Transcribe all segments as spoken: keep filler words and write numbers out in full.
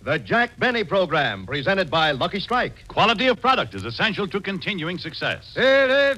The Jack Benny Program, presented by Lucky Strike. Quality of product is essential to continuing success. In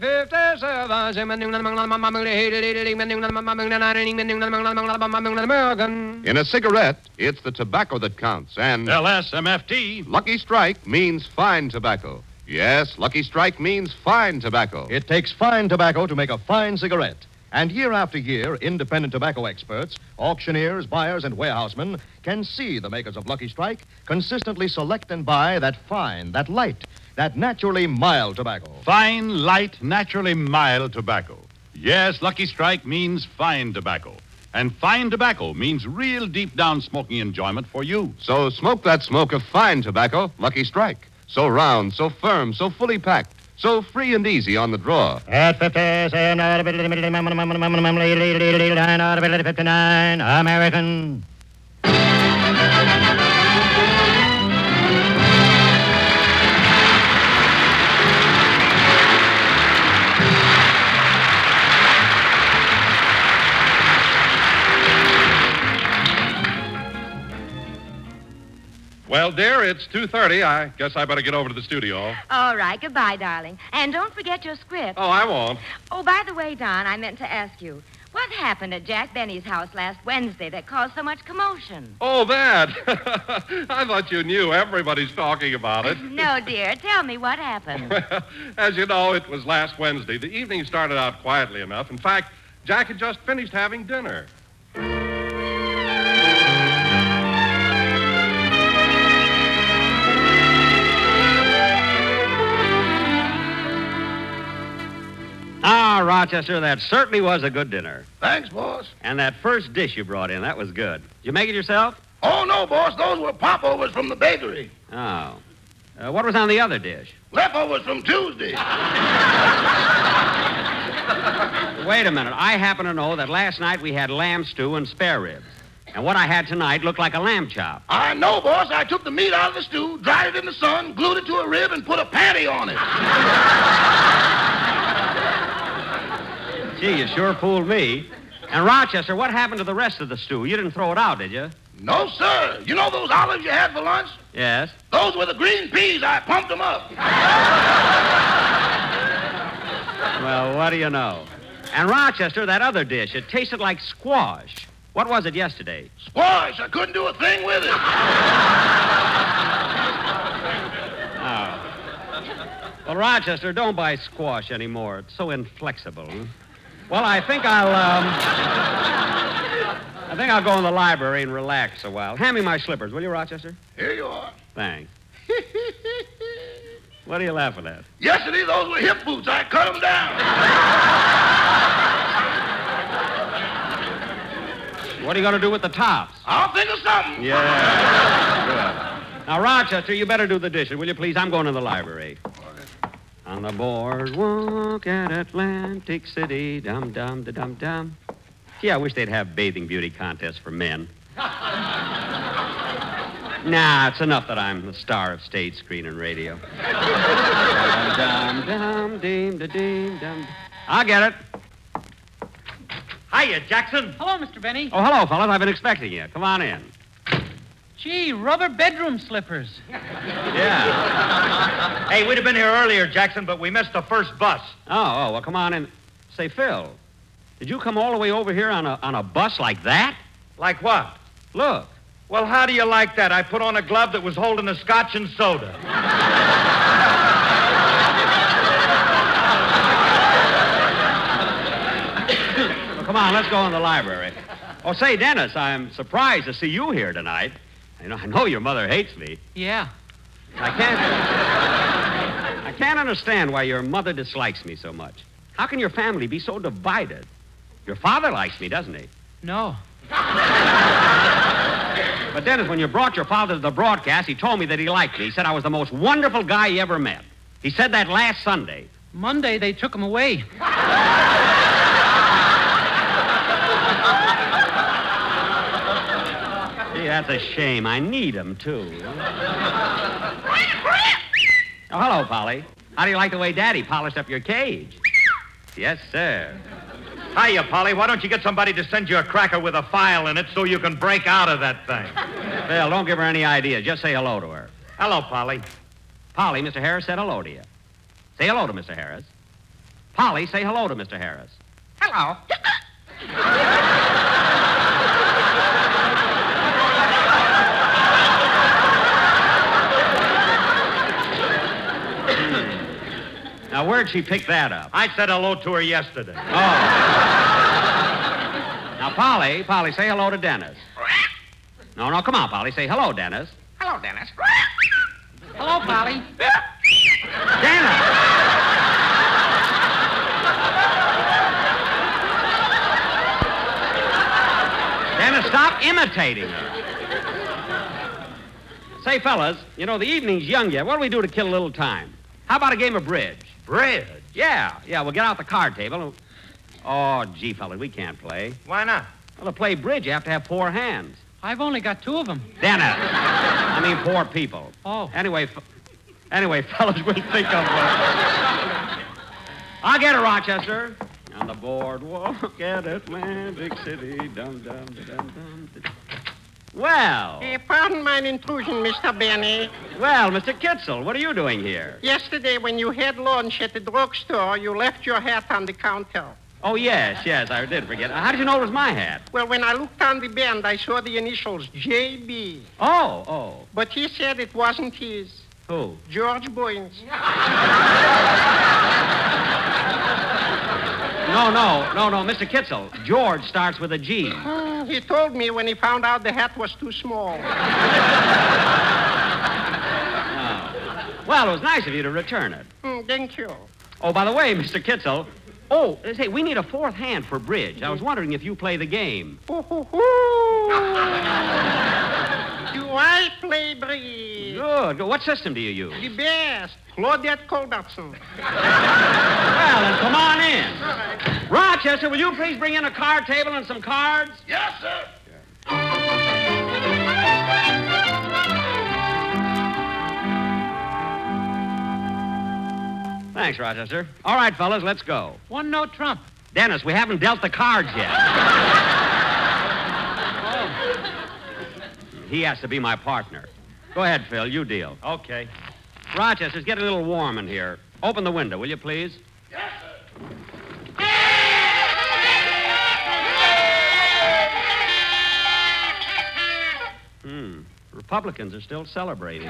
a cigarette, it's the tobacco that counts, and L S M F T. Lucky Strike means fine tobacco. Yes, Lucky Strike means fine tobacco. It takes fine tobacco to make a fine cigarette. And year after year, independent tobacco experts, auctioneers, buyers, and warehousemen can see the makers of Lucky Strike consistently select and buy that fine, that light, that naturally mild tobacco. Fine, light, naturally mild tobacco. Yes, Lucky Strike means fine tobacco. And fine tobacco means real deep-down smoking enjoyment for you. So smoke that smoke of fine tobacco, Lucky Strike. So round, so firm, so fully packed, so free and easy on the draw. At fifty-nine, American. Well, dear, it's two thirty. I guess I better get over to the studio. All right. Goodbye, darling. And don't forget your script. Oh, I won't. Oh, by the way, Don, I meant to ask you, what happened at Jack Benny's house last Wednesday that caused so much commotion? Oh, that. I thought you knew. Everybody's talking about it. No, dear. Tell me what happened. Well, as you know, it was last Wednesday. The evening started out quietly enough. In fact, Jack had just finished having dinner. Ah, Rochester, that certainly was a good dinner. Thanks, boss. And that first dish you brought in, that was good. Did you make it yourself? Oh, no, boss. Those were popovers from the bakery. Oh. Uh, what was on the other dish? Leftovers from Tuesday. Wait a minute. I happen to know that last night we had lamb stew and spare ribs. And what I had tonight looked like a lamb chop. I know, boss. I took the meat out of the stew, dried it in the sun, glued it to a rib, and put a patty on it. Gee, you sure fooled me. And Rochester, what happened to the rest of the stew? You didn't throw it out, did you? No, sir. You know those olives you had for lunch? Yes. Those were the green peas. I pumped them up. Well, what do you know? And Rochester, that other dish, it tasted like squash. What was it yesterday? Squash. I couldn't do a thing with it. Oh. Well, Rochester, don't buy squash anymore. It's so inflexible. Well, I think I'll, um... I think I'll go in the library and relax a while. Hand me my slippers, will you, Rochester? Here you are. Thanks. What are you laughing at? Yesterday, those were hip boots. I cut them down. What are you going to do with the tops? I'll think of something. Yeah. Good. Now, Rochester, you better do the dishes, will you, please? I'm going to the library. On the boardwalk at Atlantic City, dum-dum, da-dum-dum. Gee, I wish they'd have bathing beauty contests for men. Nah, it's enough that I'm the star of stage, screen, and radio. Dum-dum-dum-dum-dum-dum. I'll get it. Hiya, Jackson. Hello, Mister Benny. Oh, hello, fellas. I've been expecting you. Come on in. Gee, rubber bedroom slippers. Yeah. Hey, we'd have been here earlier, Jackson, but we missed the first bus. Oh, oh, well, come on in. Say, Phil, did you come all the way over here on a on a bus like that? Like what? Look. Well, how do you like that? I put on a glove that was holding a scotch and soda. Well, come on, let's go in the library. Oh, say, Dennis, I'm surprised to see you here tonight. You know, I know your mother hates me. Yeah. I can't... I can't understand why your mother dislikes me so much. How can your family be so divided? Your father likes me, doesn't he? No. But, Dennis, when you brought your father to the broadcast, he told me that he liked me. He said I was the most wonderful guy he ever met. He said that last Sunday. Monday, they took him away. Gee, that's a shame. I need him, too. Oh, hello, Polly. How do you like the way Daddy polished up your cage? Yes, sir. Hiya, Polly. Why don't you get somebody to send you a cracker with a file in it so you can break out of that thing? Phil, don't give her any ideas. Just say hello to her. Hello, Polly. Polly, Mister Harris said hello to you. Say hello to Mister Harris. Polly, say hello to Mister Harris. Hello. Now, where'd she pick that up? I said hello to her yesterday. Oh. Now, Polly, Polly, say hello to Dennis. No, no, come on, Polly. Say hello, Dennis. Hello, Dennis. Hello, Polly. Dennis! Dennis, stop imitating her. Say, fellas, you know, the evening's young yet. What do we do to kill a little time? How about a game of bridge? Bridge? Yeah, yeah, we'll get out the card table. Oh, gee, fellas, we can't play. Why not? Well, to play bridge, you have to have four hands. I've only got two of them. Dennis. I mean, four people. Oh. Anyway, f- anyway, fellas, we'll think of... Uh... I'll get her, Rochester. On the boardwalk at Atlantic City. Dum, dum, dum, dum, dum. Well, Uh, pardon my intrusion, Mister Benny. well, Mister Kitzel, what are you doing here? Yesterday, when you had lunch at the drugstore, you left your hat on the counter. Oh, yes, yes, I did forget. How did you know it was my hat? Well, when I looked on the band, I saw the initials J B. Oh, oh. But he said it wasn't his. Who? George Boynes. No, no, no, no, Mister Kitzel. George starts with a G. Hmm, he told me when he found out the hat was too small. Oh. Well, it was nice of you to return it. Hmm, thank you. Oh, by the way, Mister Kitzel. Oh, say, we need a fourth hand for bridge. I was wondering if you play the game. Ooh, hoo, hoo. Do I play bridge? Good. Good. What system do you use? The best. Claudette Culbertson. Well, then come on in. All right. Rochester, will you please bring in a card table and some cards? Yes, sir. Thanks, Rochester. All right, fellas, let's go. One no trump. Dennis, we haven't dealt the cards yet. He has to be my partner. Go ahead, Phil. You deal. Okay. Rochester, it's getting a little warm in here. Open the window, will you, please? Yes, sir. Hmm. Republicans are still celebrating.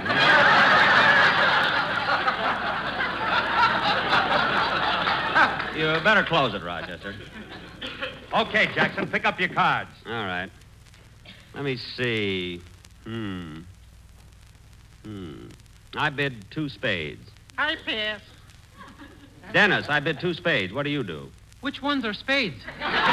You better close it, Rochester. Okay, Jackson, pick up your cards. All right. Let me see. Hmm. Hmm. I bid two spades. I pass. Dennis, I bid two spades. What do you do? Which ones are spades?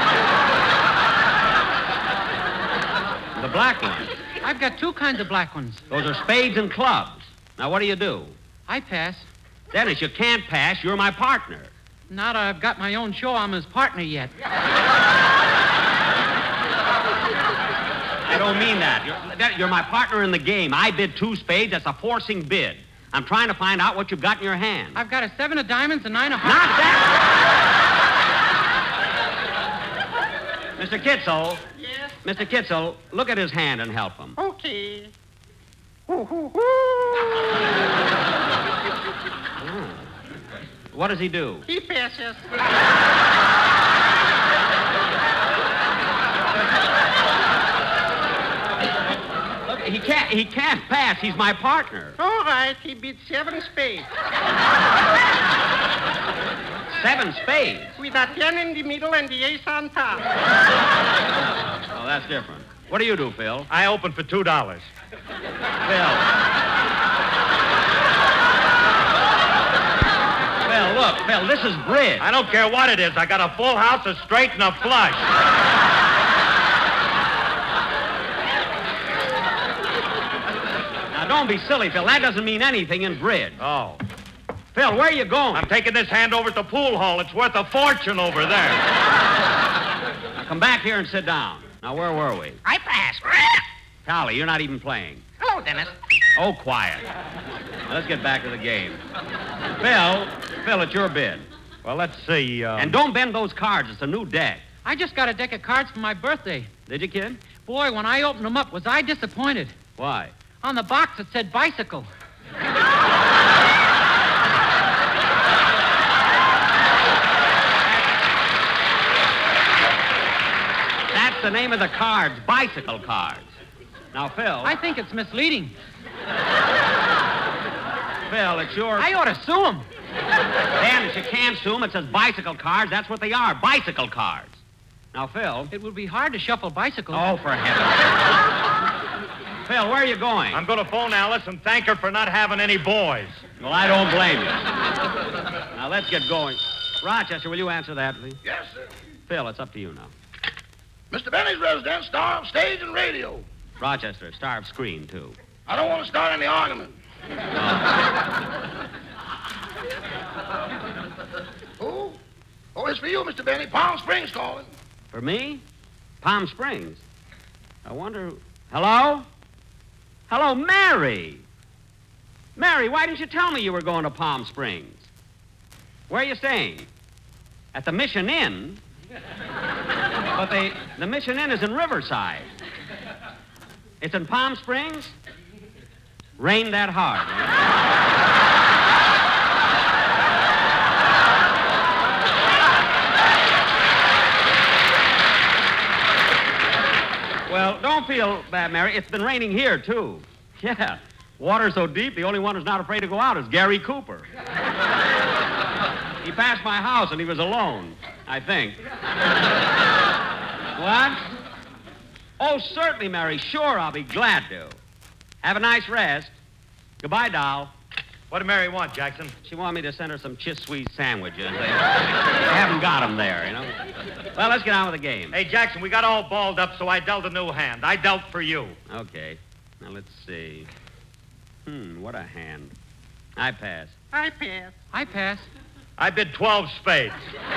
The black ones. I've got two kinds of black ones. Those are spades and clubs. Now, what do you do? I pass. Dennis, you can't pass. You're my partner. Not I've got my own show. I'm his partner yet. I don't mean that. You're, that- you're my partner in the game. I bid two spades. That's a forcing bid. I'm trying to find out what you've got in your hand. I've got a seven of diamonds and nine of Not hearts. that! Mister Kitzel, Yes. Mister Kitzel, look at his hand and help him. Okay. Hoo, hoo, hoo. What does he do? He passes. Look, he can't. He can't pass. He's my partner. All right, he beat seven spades. Seven spades. With a ten in the middle and the ace on top. Oh, that's different. What do you do, Phil? I open for two dollars. Phil. Phil, look, Phil, this is bridge. I don't care what it is. I got a full house, a straight, and a flush. Now, don't be silly, Phil. That doesn't mean anything in bridge. Oh. Phil, where are you going? I'm taking this hand over at the pool hall. It's worth a fortune over there. Now, come back here and sit down. Now, where were we? I pass. Callie, you're not even playing. Hello, Dennis. Oh, quiet. Now, let's get back to the game. Phil, Phil, it's your bid. Well, let's see. Uh... And don't bend those cards. It's a new deck. I just got a deck of cards for my birthday. Did you, kid? Boy, when I opened them up, was I disappointed. Why? On the box it said bicycle. That's the name of the cards, bicycle cards. Now, Phil. I think it's misleading. Phil, it's your... I ought to sue him. Dan, you can't sue him. It says bicycle cards. That's what they are, bicycle cards. Now, Phil... It will be hard to shuffle bicycles. Oh, for heaven's sake. Phil, where are you going? I'm going to phone Alice and thank her for not having any boys. Well, I don't blame you. Now, let's get going. Rochester, will you answer that, please? Yes, sir. Phil, it's up to you now. Mister Benny's residence, star of stage and radio. Rochester, star of screen, too. I don't want to start any argument. Who? Oh, it's for you, Mister Benny. Palm Springs calling. For me? Palm Springs? I wonder... Hello? Hello, Mary. Mary, why didn't you tell me you were going to Palm Springs? Where are you staying? At the Mission Inn? But the, the Mission Inn is in Riverside. It's in Palm Springs? Rained that hard. Well, don't feel bad, Mary. It's been raining here, too. Yeah. Water so deep, the only one who's not afraid to go out is Gary Cooper. He passed my house and he was alone, I think. What? Oh, certainly, Mary. Sure, I'll be glad to. Have a nice rest. Goodbye, doll. What did Mary want, Jackson? She wanted me to send her some Chiswee sandwiches. They, they haven't got them there, you know. Well, let's get on with the game. Hey, Jackson, we got all balled up, so I dealt a new hand. I dealt for you. Okay. Now, let's see. Hmm, what a hand. I pass. I pass. I pass. I bid twelve spades.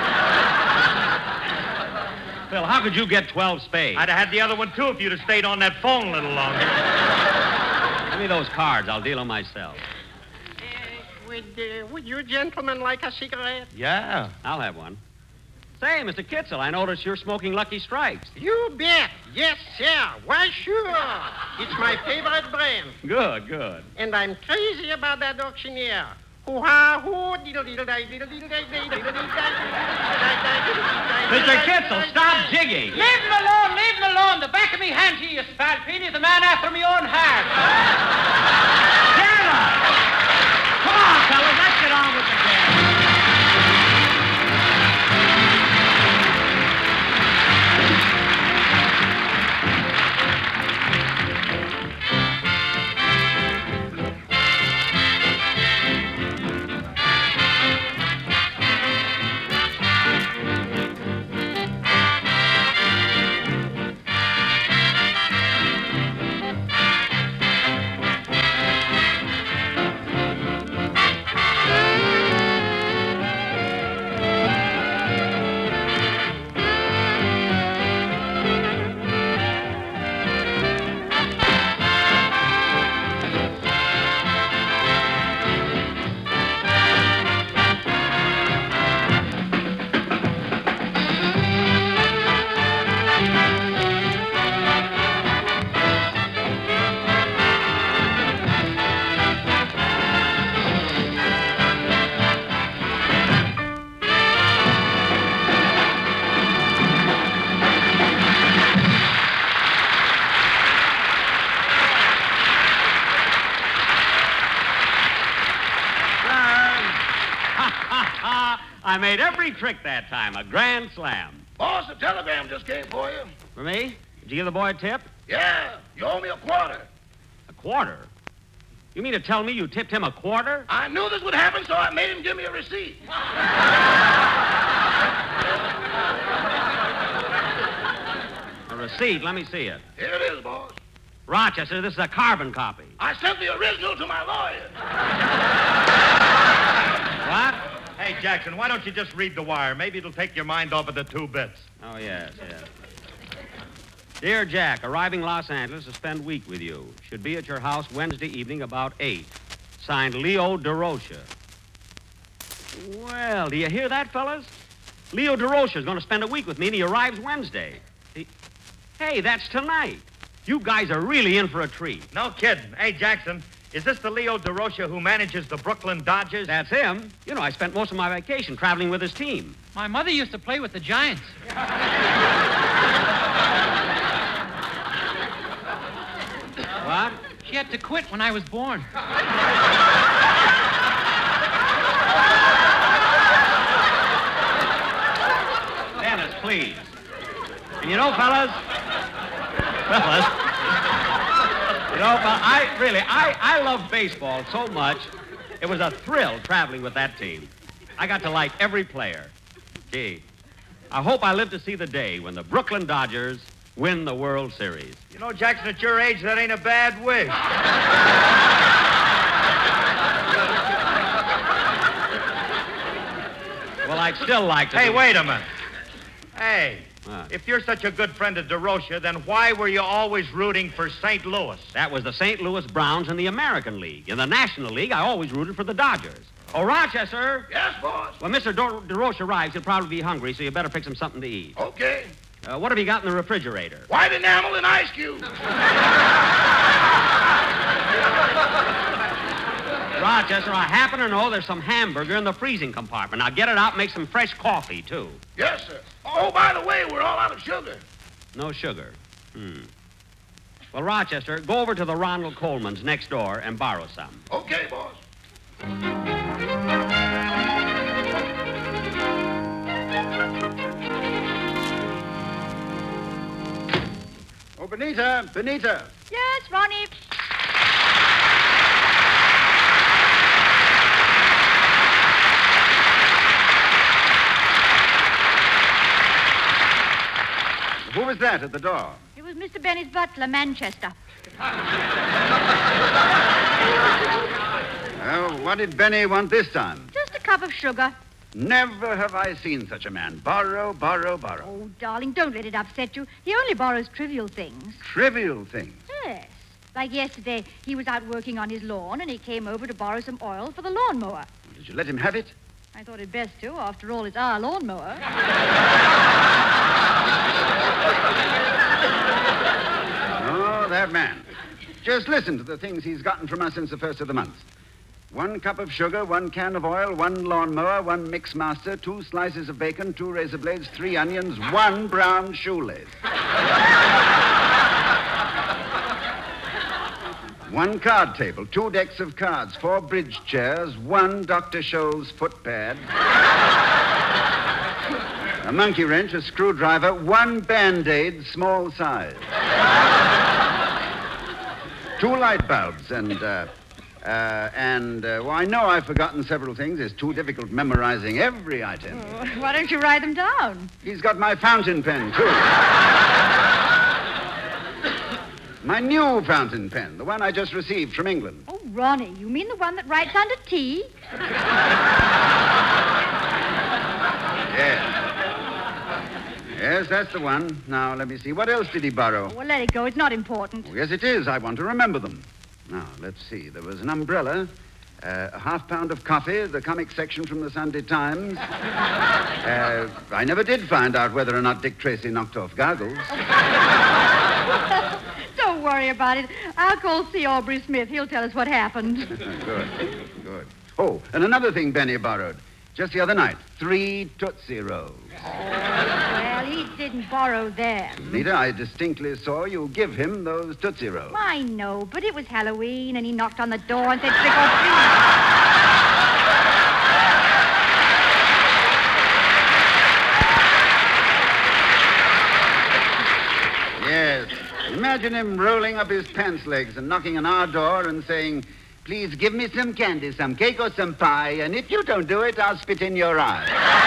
Phil, how could you get twelve spades? I'd have had the other one, too, if you'd have stayed on that phone a little longer. Give me those cards. I'll deal them myself. Uh, would, uh, would you gentlemen like a cigarette? Yeah. I'll have one. Say, Mister Kitzel, I notice you're smoking Lucky Strikes. You bet. Yes, sir. Why, sure. It's my favorite brand. Good, good. And I'm crazy about that auctioneer. Hoo-ha, hoo, diddle-diddle-day, diddle-diddle-day, diddle-diddle-day. Mister Kitzel, stop jigging. Leave him alone, leave him alone. The back of me hand to you, you spalpeen, is the man after me own heart. Taylor! Come on, fellas, let's get on with the game. I made every trick that time. A grand slam. Boss, a telegram just came for you. For me? Did you give the boy a tip? Yeah, you owe me a quarter. A quarter? You mean to tell me you tipped him a quarter? I knew this would happen, so I made him give me a receipt. A receipt? Let me see it. Here it is, boss. Rochester, this is a carbon copy. I sent the original to my lawyer. What? Hey, Jackson, why don't you just read the wire? Maybe it'll take your mind off of the two bits. Oh, yes, yes. Dear Jack, arriving Los Angeles to spend week with you. Should be at your house Wednesday evening about eight. Signed, Leo DeRocha. Well, do you hear that, fellas? Leo DeRocha is going to spend a week with me, and he arrives Wednesday. He... Hey, that's tonight. You guys are really in for a treat. No kidding. Hey, Jackson, is this the Leo DeRocha who manages the Brooklyn Dodgers? That's him. You know, I spent most of my vacation traveling with his team. My mother used to play with the Giants. What? She had to quit when I was born. Dennis, please. And you know, fellas, fellas, you know, but I really, I, I love baseball so much. It was a thrill traveling with that team. I got to like every player. Gee, I hope I live to see the day when the Brooklyn Dodgers win the World Series. You know, Jackson, at your age, that ain't a bad wish. Well, I'd still like to. Hey, be... wait a minute. Hey, What? if you're such a good friend of DeRocha, then why were you always rooting for Saint Louis? That was the Saint Louis Browns in the American League. In the National League, I always rooted for the Dodgers. Oh, Rochester. Yes, boss. When Mister Do- DeRocha arrives, he'll probably be hungry, so you better fix him something to eat. Okay. Uh, what have you got in the refrigerator? White enamel and ice cubes. Rochester, I happen to know there's some hamburger in the freezing compartment. Now get it out and make some fresh coffee, too. Yes, sir. Oh, by the way, we're all out of sugar. No sugar. Hmm. Well, Rochester, go over to the Ronald Coleman's next door and borrow some. Okay, boss. Oh, Benita, Benita. Yes, Ronnie. Who was that at the door? It was Mister Benny's butler, Manchester. Oh, what did Benny want this time? Just a cup of sugar. Never have I seen such a man. Borrow, borrow, borrow. Oh, darling, don't let it upset you. He only borrows trivial things. Trivial things. Yes. Like yesterday, he was out working on his lawn, and he came over to borrow some oil for the lawnmower. Did you let him have it? I thought it best to. After all, it's our lawnmower. Oh, that man. Just listen to the things he's gotten from us since the first of the month. One cup of sugar, one can of oil, one lawnmower, one mix master, two slices of bacon, two razor blades, three onions, one brown shoelace. One card table, two decks of cards, four bridge chairs, one Doctor Scholl's footpad, a monkey wrench, a screwdriver, one Band-Aid, small size, two light bulbs, and, uh, uh, and, uh, well, I know I've forgotten several things. It's too difficult memorizing every item. Oh, why don't you write them down? He's got my fountain pen, too. My new fountain pen, the one I just received from England. Oh, Ronnie, you mean the one that writes under T? Yes. Yes, that's the one. Now, let me see. What else did he borrow? Well, let it go. It's not important. Oh, yes, it is. I want to remember them. Now, let's see. There was an umbrella, uh, a half pound of coffee, the comic section from the Sunday Times. Uh, I never did find out whether or not Dick Tracy knocked off goggles. Don't worry about it. I'll call C. Aubrey Smith. He'll tell us what happened. Good, good. Oh, and another thing Benny borrowed. Just the other night, three Tootsie Rolls. Well, he didn't borrow them. Nita, I distinctly saw you give him those Tootsie Rolls. I know, but it was Halloween, and he knocked on the door and said, trick or treat. Yes. Imagine him rolling up his pants legs and knocking on our door and saying, please give me some candy, some cake, or some pie, and if you don't do it, I'll spit in your eye.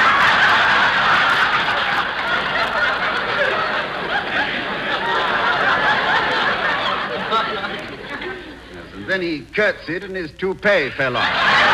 Yes, and then he curtsied and his toupee fell off.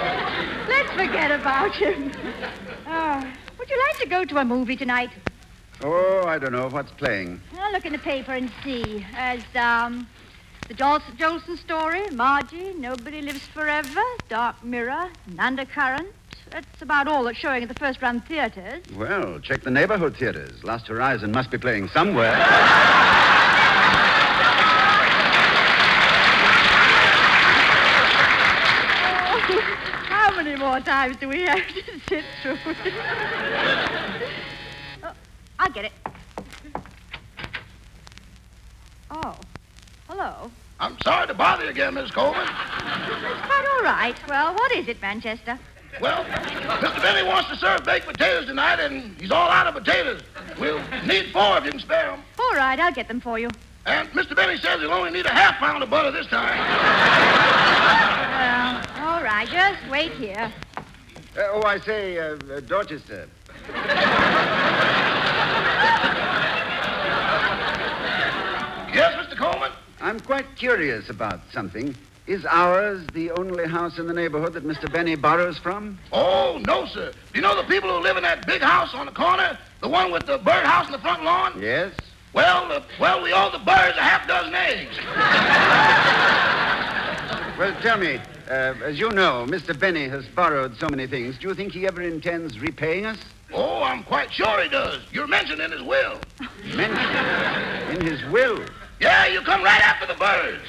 About him. Oh, would you like to go to a movie tonight? Oh, I don't know. What's playing? I'll look in the paper and see. As, um, the Jolson, Jolson story, Margie, Nobody Lives Forever, Dark Mirror, and Undercurrent. That's about all that's showing at the first-run theaters. Well, check the neighborhood theaters. Last Horizon must be playing somewhere. How many more times do we have to sit through it? Oh, I'll get it. Oh, hello. I'm sorry to bother you again, Miss Coleman. That's quite all right. Well, what is it, Manchester? Well, Mister Benny wants to serve baked potatoes tonight, and he's all out of potatoes. We'll need four if you can spare them. All right, I'll get them for you. And Mister Benny says he'll only need a half pound of butter this time. Well, all right, just wait here. Uh, oh, I say, uh, uh, Dorchester. Yes, Mister Coleman? I'm quite curious about something. Is ours the only house in the neighborhood that Mister Benny borrows from? Oh, no, sir. Do you know the people who live in that big house on the corner? The one with the birdhouse in the front lawn? Yes. Well, uh, well, we owe the birds a half dozen eggs. Well, tell me, uh, as you know, Mister Benny has borrowed so many things. Do you think he ever intends repaying us? Oh, I'm quite sure he does. You're mentioned in his will. Mentioned in his will? Yeah, you come right after the birds.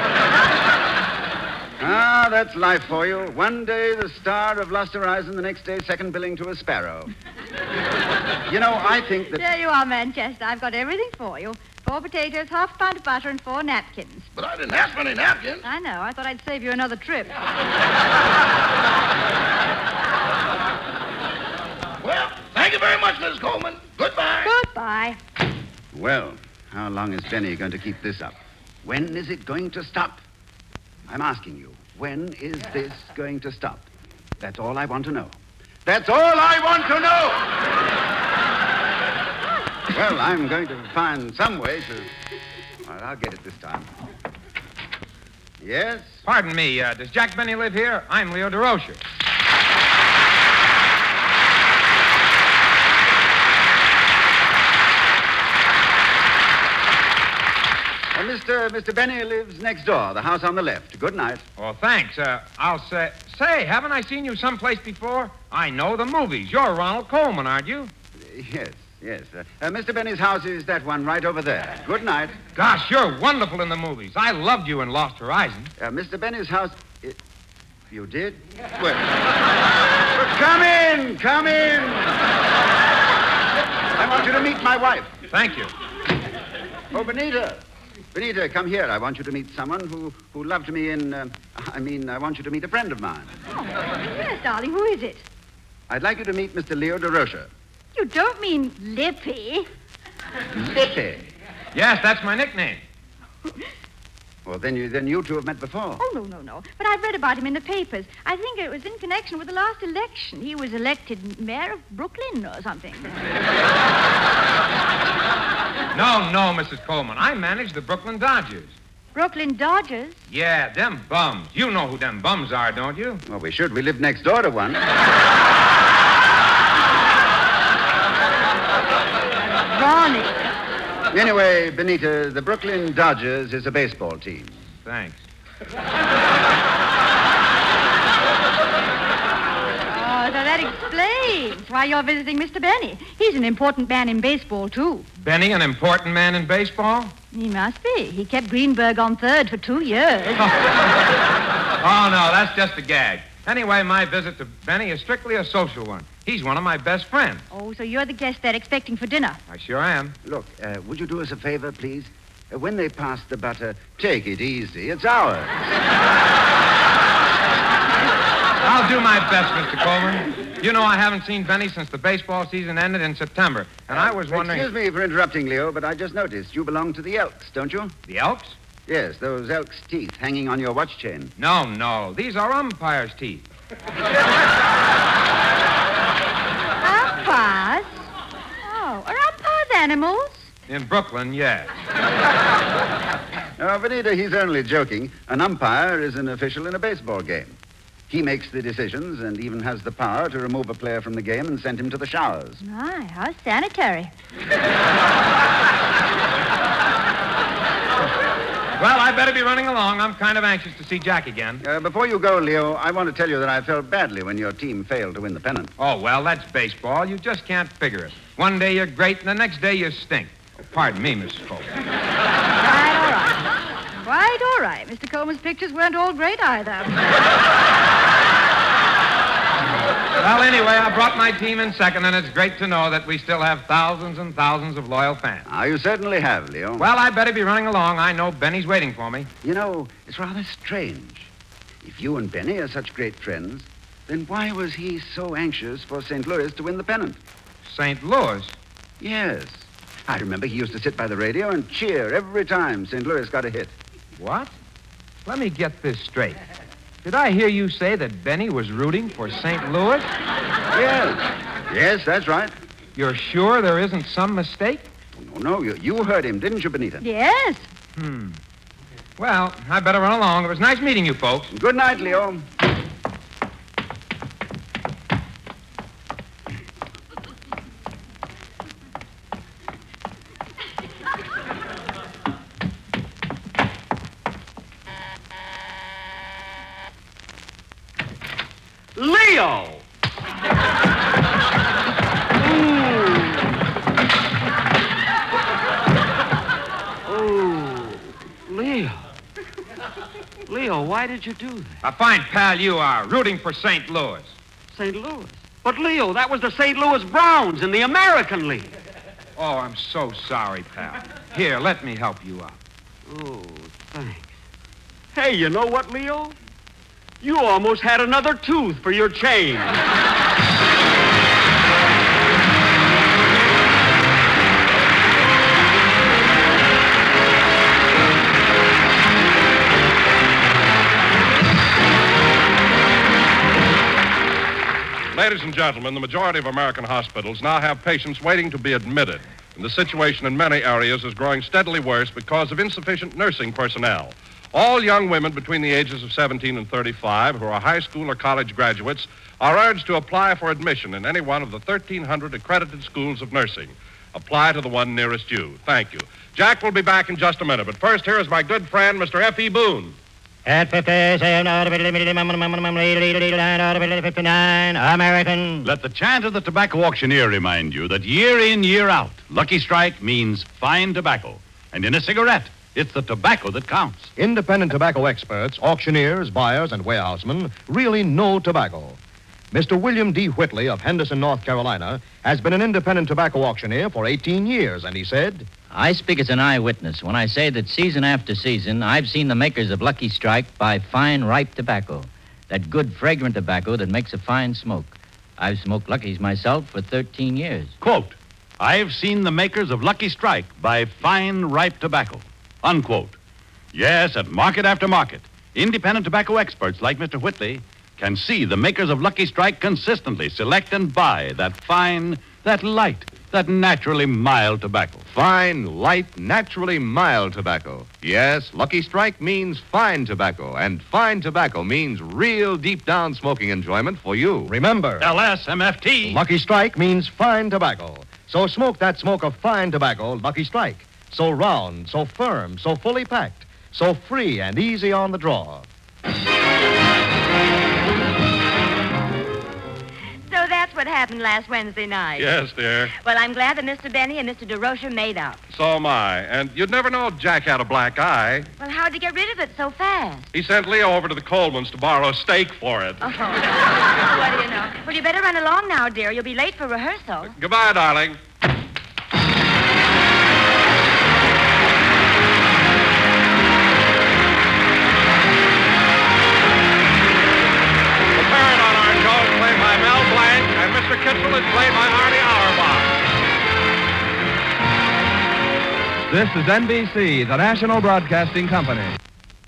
Ah, that's life for you. One day the star of Lost Horizon, the next day second billing to a sparrow. You know, I think that... There you are, Manchester. I've got everything for you. Four potatoes, half a pound of butter, and four napkins. But I didn't ask for any napkins. I know. I thought I'd save you another trip. Well, thank you very much, Missus Coleman. Goodbye. Goodbye. Well, how long is Benny going to keep this up? When is it going to stop? I'm asking you, when is this going to stop? That's all I want to know. That's all I want to know! Well, I'm going to find some way to... Well, I'll get it this time. Yes? Pardon me, uh, does Jack Benny live here? I'm Leo DeRocher. Uh, Mister Mister Benny lives next door, the house on the left. Good night. Oh, thanks. Uh, I'll say... Say, haven't I seen you someplace before? I know the movies. You're Ronald Coleman, aren't you? Uh, yes, yes. Uh, uh, Mister Benny's house is that one right over there. Good night. Gosh, you're wonderful in the movies. I loved you in Lost Horizon. Uh, Mister Benny's house... Uh, you did? Well... Come in! Come in! I want you to meet my wife. Thank you. Oh, Benita. Benita, come here. I want you to meet someone who, who loved me in... Uh, I mean, I want you to meet a friend of mine. Oh, yes, darling. Who is it? I'd like you to meet Mister Leo DeRocher. You don't mean Lippy. Lippy? Yes, that's my nickname. Well, then you, then you two have met before. Oh, no, no, no. But I've read about him in the papers. I think it was in connection with the last election. He was elected mayor of Brooklyn or something. No, no, Missus Coleman. I manage the Brooklyn Dodgers. Brooklyn Dodgers? Yeah, them bums. You know who them bums are, don't you? Well, we should. We live next door to one. Ronnie. Anyway, Benita, the Brooklyn Dodgers is a baseball team. Thanks. Oh, so that explains why you're visiting Mister Benny. He's an important man in baseball, too. Benny, an important man in baseball? He must be. He kept Greenberg on third for two years. Oh, no, that's just a gag. Anyway, my visit to Benny is strictly a social one. He's one of my best friends. Oh, so you're the guest they're expecting for dinner. I sure am. Look, uh, would you do us a favor, please? Uh, when they pass the butter, take it easy. It's ours. I'll do my best, Mister Coleman. You know, I haven't seen Benny since the baseball season ended in September. And uh, I was wondering... Excuse me for interrupting, Leo, but I just noticed you belong to the Elks, don't you? The Elks? Yes, those Elks' teeth hanging on your watch chain. No, no. These are umpires' teeth. Umpires? Oh, are umpires animals? In Brooklyn, yes. Oh, Benita, he's only joking. An umpire is an official in a baseball game. He makes the decisions and even has the power to remove a player from the game and send him to the showers. My, how sanitary. Well, I better be running along. I'm kind of anxious to see Jack again. Uh, before you go, Leo, I want to tell you that I felt badly when your team failed to win the pennant. Oh, well, that's baseball. You just can't figure it. One day you're great, and the next day you stink. Pardon me, Missus Coleman. Quite all right. Quite all right. Mister Coleman's pictures weren't all great either. Well, anyway, I brought my team in second, and it's great to know that we still have thousands and thousands of loyal fans. Ah, you certainly have, Leo. Well, I better be running along. I know Benny's waiting for me. You know, it's rather strange. If you and Benny are such great friends, then why was he so anxious for Saint Louis to win the pennant? Saint Louis? Yes. I remember he used to sit by the radio and cheer every time Saint Louis got a hit. What? Let me get this straight. Did I hear you say that Benny was rooting for Saint Louis? Yes. Yes, that's right. You're sure there isn't some mistake? Oh, no, you, you heard him, didn't you, Benita? Yes. Hmm. Well, I better run along. It was nice meeting you folks. Good night, Leo. Leo! Oh, Leo. Leo, why did you do that? A fine pal you are, rooting for Saint Louis. Saint Louis? But, Leo, that was the Saint Louis Browns in the American League. Oh, I'm so sorry, pal. Here, let me help you up. Oh, thanks. Hey, you know what, Leo? You almost had another tooth for your change. Ladies and gentlemen, the majority of American hospitals now have patients waiting to be admitted. And the situation in many areas is growing steadily worse because of insufficient nursing personnel. All young women between the ages of seventeen and thirty-five who are high school or college graduates are urged to apply for admission in any one of the thirteen hundred accredited schools of nursing. Apply to the one nearest you. Thank you. Jack will be back in just a minute, but first here is my good friend, Mister F E. Boone. At fifty-seven, fifty-nine, American. Let the chant of the tobacco auctioneer remind you that year in, year out, Lucky Strike means fine tobacco. And in a cigarette, it's the tobacco that counts. Independent tobacco experts, auctioneers, buyers, and warehousemen really know tobacco. Mister William D. Whitley of Henderson, North Carolina, has been an independent tobacco auctioneer for eighteen years, and he said, I speak as an eyewitness when I say that season after season, I've seen the makers of Lucky Strike buy fine, ripe tobacco, that good, fragrant tobacco that makes a fine smoke. I've smoked Lucky's myself for thirteen years. Quote, I've seen the makers of Lucky Strike buy fine, ripe tobacco. Unquote. Yes, at market after market, independent tobacco experts like Mister Whitley can see the makers of Lucky Strike consistently select and buy that fine, that light, that naturally mild tobacco. Fine, light, naturally mild tobacco. Yes, Lucky Strike means fine tobacco, and fine tobacco means real deep-down smoking enjoyment for you. Remember, L S M F T. Lucky Strike means fine tobacco. So smoke that smoke of fine tobacco, Lucky Strike. So round, so firm, so fully packed, so free and easy on the draw. So that's what happened last Wednesday night. Yes, dear. Well, I'm glad that Mister Benny and Mister DeRocher made up. So am I. And you'd never know Jack had a black eye. Well, how'd he get rid of it so fast? He sent Leo over to the Colemans to borrow a steak for it. Oh, what do you know? Well, you better run along now, dear. You'll be late for rehearsal. Goodbye, darling. Mister Kitzel is played by Arnie Auerbach. This is N B C, the National Broadcasting Company.